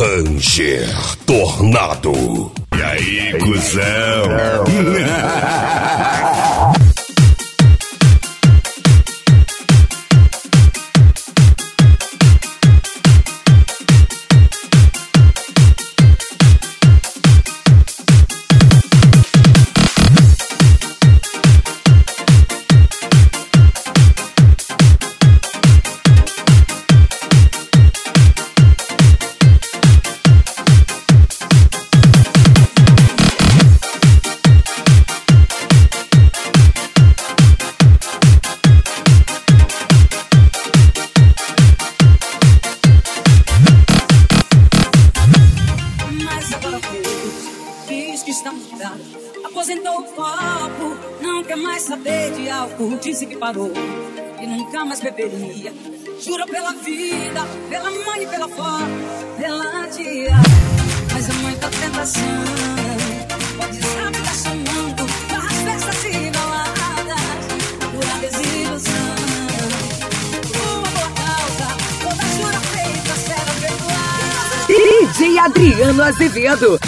Ranger Tornado. E aí, cuzão? Diz que está mudado, aposentou o copo, não quer mais saber de álcool. Disse que parou e nunca mais beberia. Jurou pela vida, pela mãe e pela avó, pela tia. Mas é muita tentação, pode saber tá chamando das festas e baladas, pura desilusão. Uma boa causa, toda jura feita será perdoada. DJ Adriano Azevedo.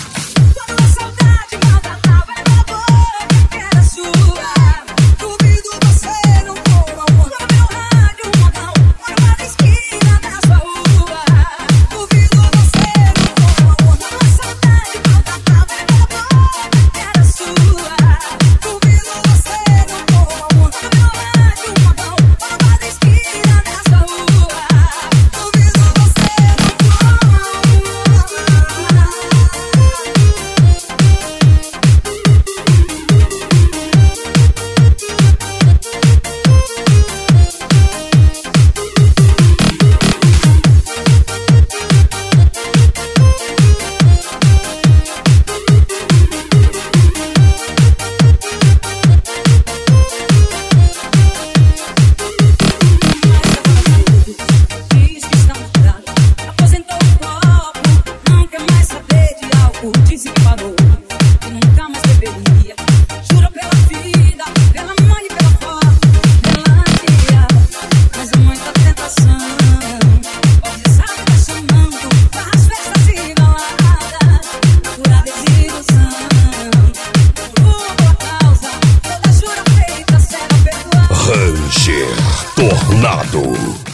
Disse que parou e nunca mais beberia. Jurou pela vida, pela mãe e pela avó, pela tia. Mas é muita tentação, pode saber tá chamando das festas e baladas, pura desilusão. Por uma boa causa, toda jura feita será perdoada. Ranger Tornado.